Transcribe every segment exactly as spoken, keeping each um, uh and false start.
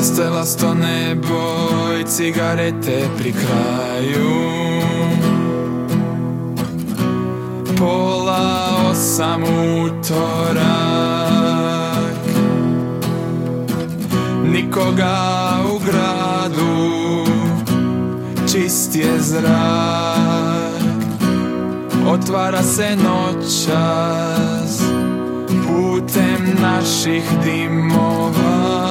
Ostalo sto nebo i cigarete pri kraju. Pola osam utorak, nikoga u gradu, čist je zrak. Otvara se noćas putem naših dimova.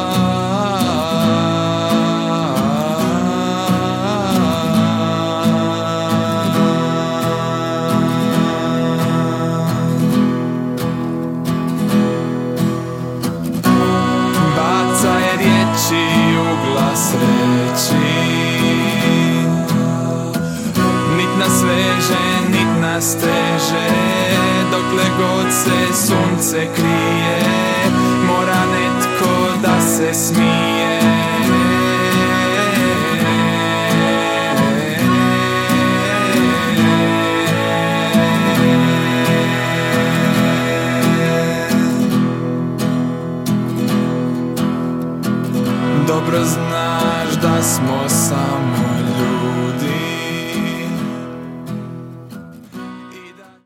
Bacaj riječi u glas reći, nit nas veže, nit nas teže. Dokle god se sunce krije, mora netko da se smije. Dobro znaš da smo samo